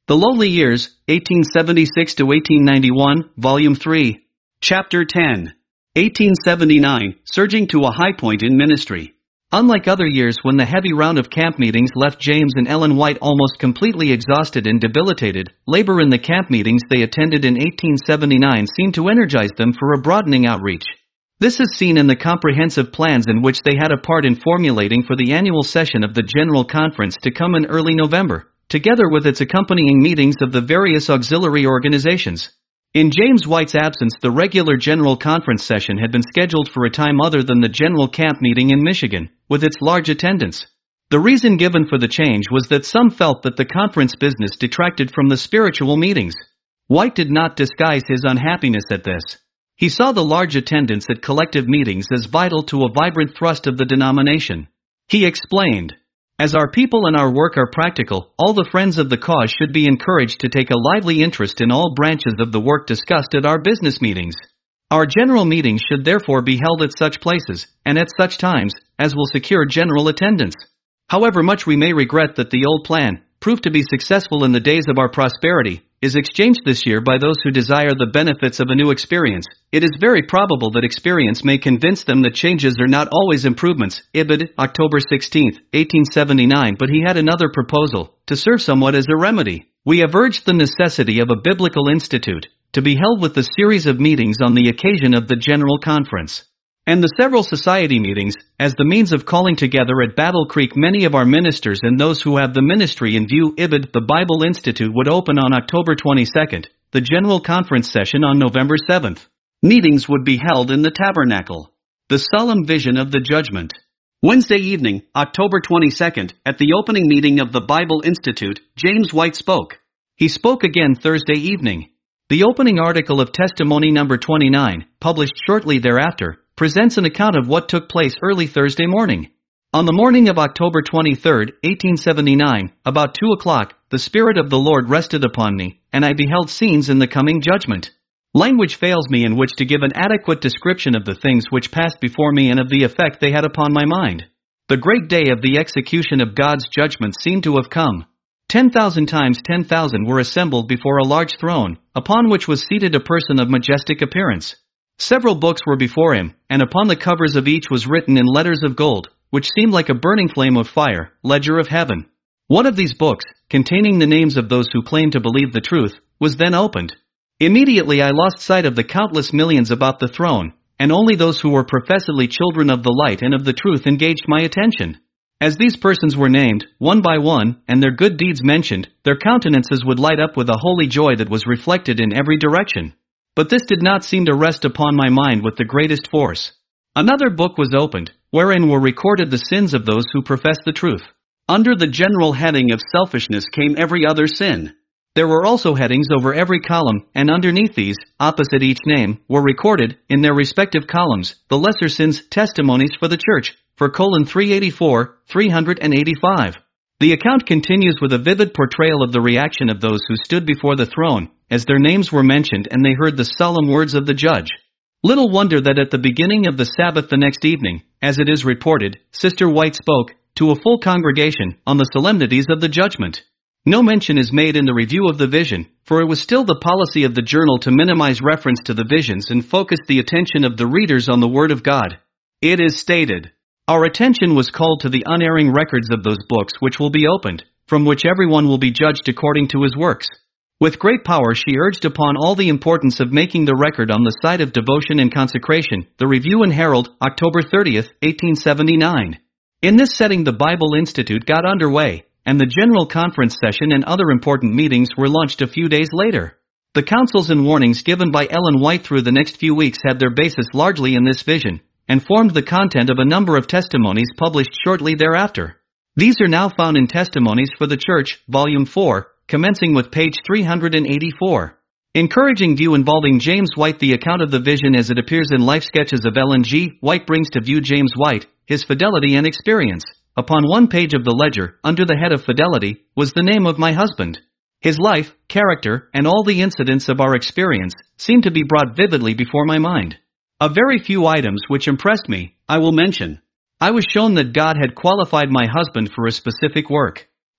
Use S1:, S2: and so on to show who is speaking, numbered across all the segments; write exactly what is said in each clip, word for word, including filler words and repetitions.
S1: The Lowly Years, eighteen seventy-six to eighteen ninety-one, Volume three. Chapter ten. eighteen seventy-nine, Surging to a High Point in Ministry. Unlike other years when the heavy round of camp meetings left James and Ellen White almost completely exhausted and debilitated, labor in the camp meetings they attended in eighteen seventy-nine seemed to energize them for a broadening outreach. This is seen in the comprehensive plans in which they had a part in formulating for the annual session of the General Conference to come in early November, together with its accompanying meetings of the various auxiliary organizations. In James White's absence, the regular General Conference session had been scheduled for a time other than the General Camp meeting in Michigan, with its large attendance. The reason given for the change was that some felt that the conference business detracted from the spiritual meetings. White did not disguise his unhappiness at this. He saw the large attendance at collective meetings as vital to a vibrant thrust of the denomination. He explained, "As our people and our work are practical, all the friends of the cause should be encouraged to take a lively interest in all branches of the work discussed at our business meetings. Our general meetings should therefore be held at such places, and at such times, as will secure general attendance. However much we may regret that the old plan, proved to be successful in the days of our prosperity, is exchanged this year by those who desire the benefits of a new experience, it is very probable that experience may convince them that changes are not always improvements." Ibid, October sixteenth, eighteen seventy-nine. But he had another proposal, to serve somewhat as a remedy. "We have urged the necessity of a biblical institute, to be held with the series of meetings on the occasion of the General Conference, and the several society meetings, as the means of calling together at Battle Creek many of our ministers and those who have the ministry in view." Ibid. The Bible Institute would open on October twenty-second, the General Conference session on November seventh. Meetings would be held in the Tabernacle. The Solemn Vision of the Judgment. Wednesday evening, October twenty-second, at the opening meeting of the Bible Institute, James White spoke. He spoke again Thursday evening. The opening article of testimony number twenty-nine, published shortly thereafter, presents an account of what took place early Thursday morning. On the morning of October twenty-third, eighteen seventy-nine, about two o'clock, the Spirit of the Lord rested upon me, and I beheld scenes in the coming judgment. Language fails me in which to give an adequate description of the things which passed before me and of the effect they had upon my mind. The great day of the execution of God's judgment seemed to have come. Ten thousand times ten thousand were assembled before a large throne, upon which was seated a person of majestic appearance. Several books were before him, and upon the covers of each was written in letters of gold, which seemed like a burning flame of fire, Ledger of Heaven. One of these books, containing the names of those who claimed to believe the truth, was then opened. Immediately I lost sight of the countless millions about the throne, and only those who were professedly children of the light and of the truth engaged my attention. As these persons were named, one by one, and their good deeds mentioned, their countenances would light up with a holy joy that was reflected in every direction. But this did not seem to rest upon my mind with the greatest force. Another book was opened, wherein were recorded the sins of those who profess the truth. Under the general heading of selfishness came every other sin. There were also headings over every column, and underneath these, opposite each name, were recorded, in their respective columns, the lesser sins, testimonies for the church, for colon three eighty-four, three eighty-five. The account continues with a vivid portrayal of the reaction of those who stood before the throne, as their names were mentioned and they heard the solemn words of the judge. Little wonder that at the beginning of the Sabbath the next evening, as it is reported, Sister White spoke, to a full congregation, on the solemnities of the judgment. No mention is made in the review of the vision, for it was still the policy of the journal to minimize reference to the visions and focus the attention of the readers on the Word of God. It is stated, "Our attention was called to the unerring records of those books which will be opened, from which everyone will be judged according to his works." With great power she urged upon all the importance of making the record on the side of devotion and consecration. The Review and Herald, October thirtieth, eighteen seventy-nine. In this setting the Bible Institute got underway, and the General Conference session and other important meetings were launched a few days later. The counsels and warnings given by Ellen White through the next few weeks had their basis largely in this vision, and formed the content of a number of testimonies published shortly thereafter. These are now found in Testimonies for the Church, Volume four, commencing with page three eighty-four. Encouraging view involving James White. The account of the vision as it appears in Life Sketches of Ellen G. White brings to view James White, his fidelity and experience. Upon one page of the ledger, under the head of Fidelity, was the name of my husband. His life, character, and all the incidents of our experience, seemed to be brought vividly before my mind. A very few items which impressed me, I will mention. I was shown that God had qualified my husband for a specific work.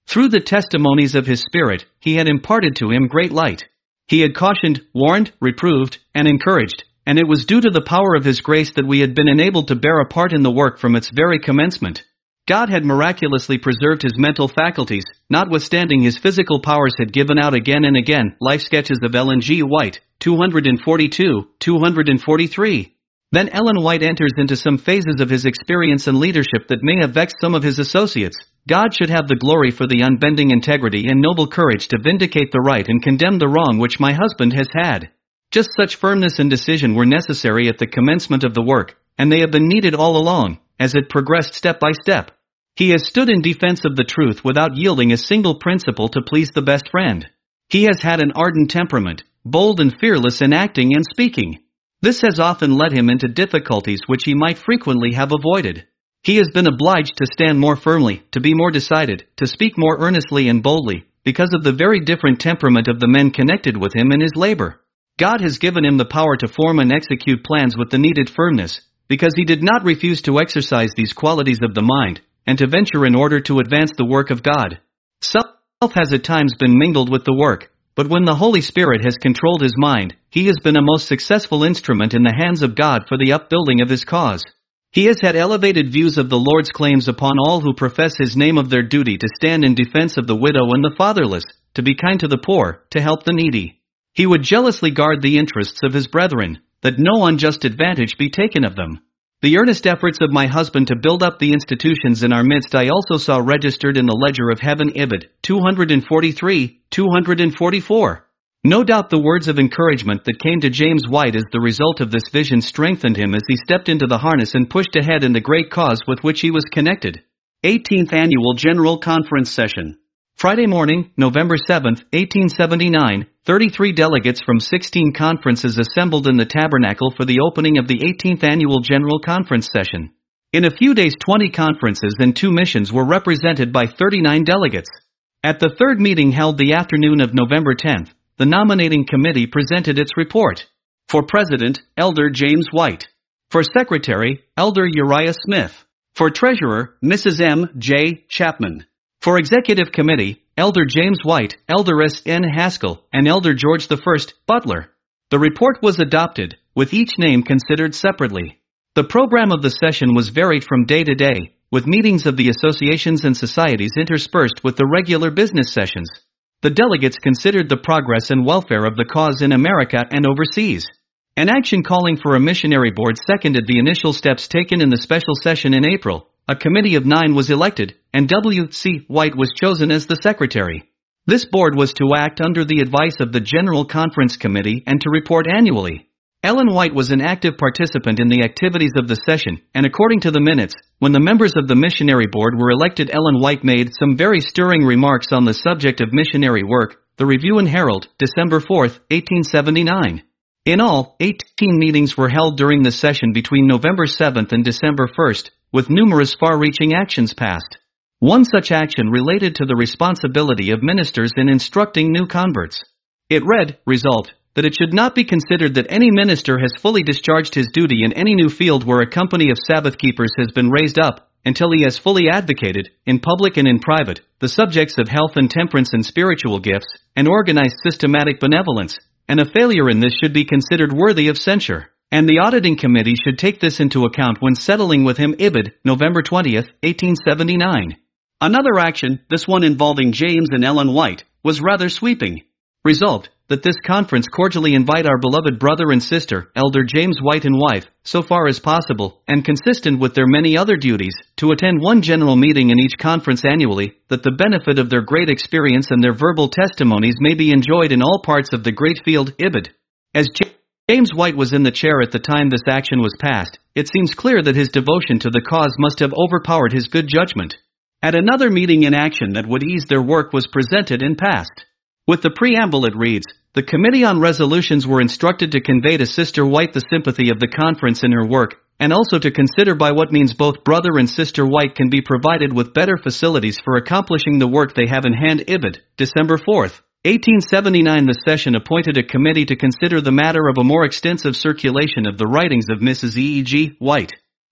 S1: Through the testimonies of his Spirit, he had imparted to him great light. He had cautioned, warned, reproved, and encouraged, and it was due to the power of his grace that we had been enabled to bear a part in the work from its very commencement. God had miraculously preserved his mental faculties, notwithstanding his physical powers had given out again and again. Life Sketches of Ellen G. White, two forty-two, two forty-three. Then Ellen White enters into some phases of his experience and leadership that may have vexed some of his associates. God should have the glory for the unbending integrity and noble courage to vindicate the right and condemn the wrong which my husband has had. Just such firmness and decision were necessary at the commencement of the work, and they have been needed all along, as it progressed step by step. He has stood in defense of the truth without yielding a single principle to please the best friend. He has had an ardent temperament, bold and fearless in acting and speaking. This has often led him into difficulties which he might frequently have avoided. He has been obliged to stand more firmly, to be more decided, to speak more earnestly and boldly, because of the very different temperament of the men connected with him in his labor. God has given him the power to form and execute plans with the needed firmness, because he did not refuse to exercise these qualities of the mind, and to venture in order to advance the work of God. Self has at times been mingled with the work, but when the Holy Spirit has controlled his mind, he has been a most successful instrument in the hands of God for the upbuilding of his cause. He has had elevated views of the Lord's claims upon all who profess his name, of their duty to stand in defense of the widow and the fatherless, to be kind to the poor, to help the needy. He would jealously guard the interests of his brethren, that no unjust advantage be taken of them. The earnest efforts of my husband to build up the institutions in our midst I also saw registered in the ledger of heaven. Ibid, two forty-three, two forty-four. No doubt the words of encouragement that came to James White as the result of this vision strengthened him as he stepped into the harness and pushed ahead in the great cause with which he was connected. eighteenth Annual General Conference Session. Friday morning, November seventh, eighteen seventy-nine, thirty-three delegates from sixteen conferences assembled in the tabernacle for the opening of the eighteenth Annual General Conference Session. In a few days twenty conferences and two missions were represented by thirty-nine delegates. At the third meeting held the afternoon of November tenth, the nominating committee presented its report. For President, Elder James White. For Secretary, Elder Uriah Smith. For Treasurer, Missus M. J. Chapman. For Executive Committee, Elder James White, Elder S. N. Haskell, and Elder George the First, Butler. The report was adopted, with each name considered separately. The program of the session was varied from day to day, with meetings of the associations and societies interspersed with the regular business sessions. The delegates considered the progress and welfare of the cause in America and overseas. An action calling for a missionary board seconded the initial steps taken in the special session in April. A committee of nine was elected, and W C White was chosen as the secretary. This board was to act under the advice of the General Conference Committee and to report annually. Ellen White was an active participant in the activities of the session, and according to the minutes, when the members of the missionary board were elected, Ellen White made some very stirring remarks on the subject of missionary work. The Review and Herald, December fourth, eighteen seventy-nine. In all, eighteen meetings were held during the session between November seventh and December first, with numerous far-reaching actions passed. One such action related to the responsibility of ministers in instructing new converts. It read, result, that it should not be considered that any minister has fully discharged his duty in any new field where a company of Sabbath keepers has been raised up, until he has fully advocated, in public and in private, the subjects of health and temperance and spiritual gifts, and organized systematic benevolence, and a failure in this should be considered worthy of censure, and the auditing committee should take this into account when settling with him. Ibid, November twentieth, eighteen seventy-nine. Another action, this one involving James and Ellen White, was rather sweeping. Resolved, that this conference cordially invite our beloved brother and sister, Elder James White and wife, so far as possible, and consistent with their many other duties, to attend one general meeting in each conference annually, that the benefit of their great experience and their verbal testimonies may be enjoyed in all parts of the great field. Ibid. As James White was in the chair at the time this action was passed, it seems clear that his devotion to the cause must have overpowered his good judgment. At another meeting, an action that would ease their work was presented and passed. With the preamble it reads, the Committee on Resolutions were instructed to convey to Sister White the sympathy of the conference in her work, and also to consider by what means both Brother and Sister White can be provided with better facilities for accomplishing the work they have in hand. Ibid, December fourth, eighteen seventy-nine. The session appointed a committee to consider the matter of a more extensive circulation of the writings of Missus E E G. White.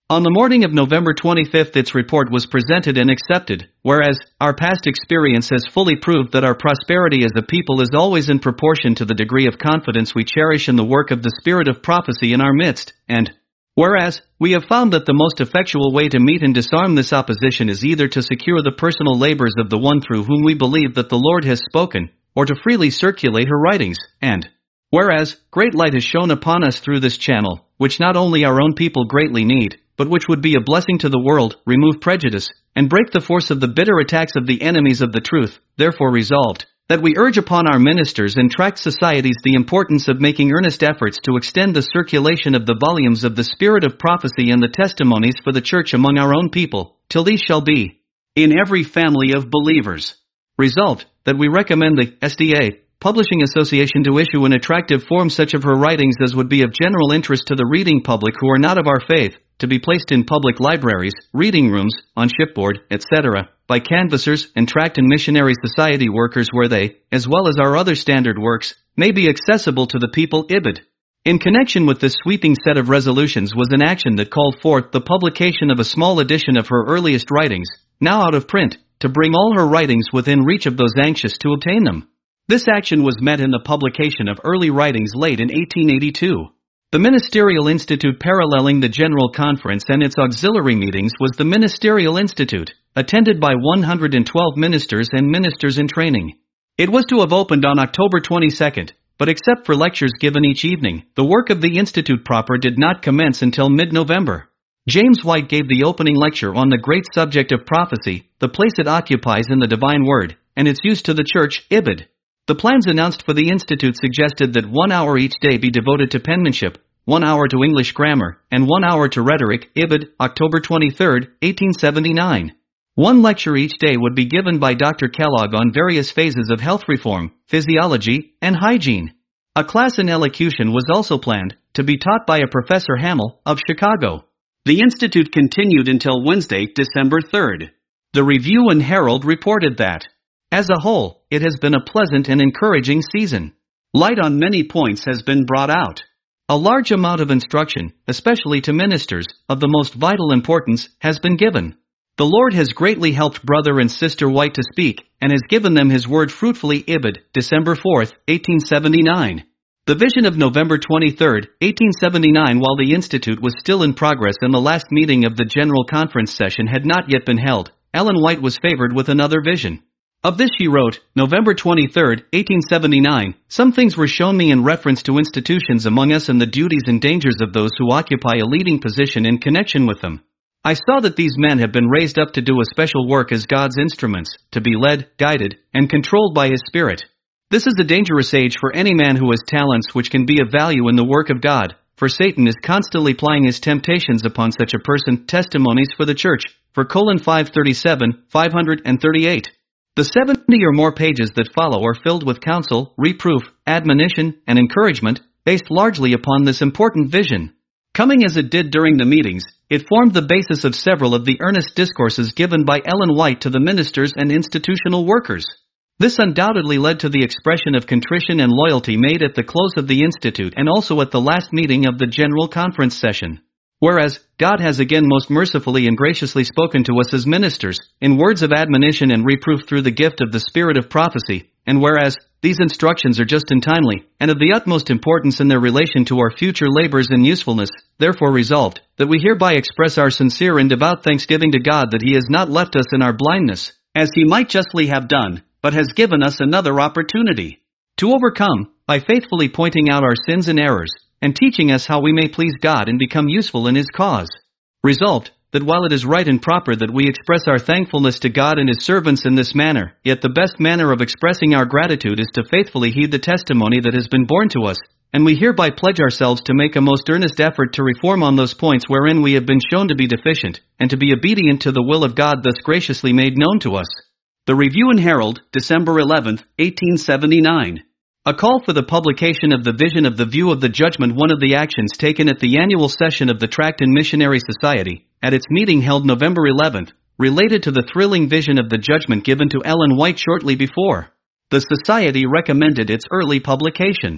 S1: On the morning of November twenty-fifth, its report was presented and accepted, whereas, our past experience has fully proved that our prosperity as a people is always in proportion to the degree of confidence we cherish in the work of the spirit of prophecy in our midst, and, whereas, we have found that the most effectual way to meet and disarm this opposition is either to secure the personal labors of the one through whom we believe that the Lord has spoken, or to freely circulate her writings, and, whereas, great light has shone upon us through this channel, which not only our own people greatly need, but which would be a blessing to the world, remove prejudice, and break the force of the bitter attacks of the enemies of the truth, therefore resolved, that we urge upon our ministers and tract societies the importance of making earnest efforts to extend the circulation of the volumes of the spirit of prophecy and the testimonies for the church among our own people, till these shall be in every family of believers. Resolved, that we recommend the S D A Publishing Association to issue in attractive form such of her writings as would be of general interest to the reading public who are not of our faith, to be placed in public libraries, reading rooms, on shipboard, et cetera, by canvassers and tract and missionary society workers where they, as well as our other standard works, may be accessible to the people. Ibid. In connection with this sweeping set of resolutions was an action that called forth the publication of a small edition of her earliest writings, now out of print, to bring all her writings within reach of those anxious to obtain them. This action was met in the publication of early writings late in eighteen eighty-two. The Ministerial Institute paralleling the General Conference and its auxiliary meetings was the Ministerial Institute, attended by one hundred twelve ministers and ministers in training. It was to have opened on October twenty-second, but except for lectures given each evening, the work of the Institute proper did not commence until mid-November. James White gave the opening lecture on the great subject of prophecy, the place it occupies in the divine word, and its use to the church. Ibid. The plans announced for the Institute suggested that one hour each day be devoted to penmanship, one hour to English grammar, and one hour to rhetoric. Ibid. October twenty-third, eighteen seventy-nine. One lecture each day would be given by Doctor Kellogg on various phases of health reform, physiology, and hygiene. A class in elocution was also planned, to be taught by a Professor Hamill, of Chicago. The Institute continued until Wednesday, December third. The Review and Herald reported that, as a whole, it has been a pleasant and encouraging season. Light on many points has been brought out. A large amount of instruction, especially to ministers, of the most vital importance, has been given. The Lord has greatly helped Brother and Sister White to speak, and has given them His word fruitfully. Ibid. December fourth, eighteen seventy-nine. The vision of November twenty-third, eighteen seventy-nine. While the Institute was still in progress and the last meeting of the General Conference session had not yet been held, Ellen White was favored with another vision. Of this she wrote, November twenty-third, eighteen seventy-nine, some things were shown me in reference to institutions among us and the duties and dangers of those who occupy a leading position in connection with them. I saw that these men have been raised up to do a special work as God's instruments, to be led, guided, and controlled by His Spirit. This is a dangerous age for any man who has talents which can be of value in the work of God, for Satan is constantly plying his temptations upon such a person. Testimonies for the Church, for colon five thirty-seven, five thirty-eight. The seventy or more pages that follow are filled with counsel, reproof, admonition, and encouragement, based largely upon this important vision. Coming as it did during the meetings, it formed the basis of several of the earnest discourses given by Ellen White to the ministers and institutional workers. This undoubtedly led to the expression of contrition and loyalty made at the close of the Institute and also at the last meeting of the General Conference session. Whereas, God has again most mercifully and graciously spoken to us as ministers, in words of admonition and reproof through the gift of the spirit of prophecy, and whereas, these instructions are just and timely, and of the utmost importance in their relation to our future labors and usefulness, therefore resolved, that we hereby express our sincere and devout thanksgiving to God that He has not left us in our blindness, as He might justly have done, but has given us another opportunity to overcome, by faithfully pointing out our sins and errors, and teaching us how we may please God and become useful in His cause. Resolved, that while it is right and proper that we express our thankfulness to God and His servants in this manner, yet the best manner of expressing our gratitude is to faithfully heed the testimony that has been borne to us, and we hereby pledge ourselves to make a most earnest effort to reform on those points wherein we have been shown to be deficient, and to be obedient to the will of God thus graciously made known to us. The Review and Herald, December eleventh, eighteen seventy-nine. A call for the publication of the vision of the view of the judgment. One of the actions taken at the annual session of the Tract and Missionary Society, at its meeting held November eleventh, related to the thrilling vision of the judgment given to Ellen White shortly before. The Society recommended its early publication.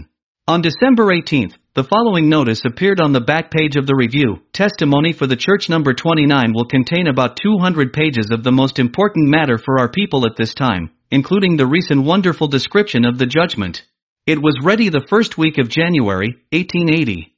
S1: On December eighteenth, the following notice appeared on the back page of the review. Testimony for the Church number twenty-nine will contain about two hundred pages of the most important matter for our people at this time, including the recent wonderful description of the judgment. It was ready the first week of January, eighteen eighty.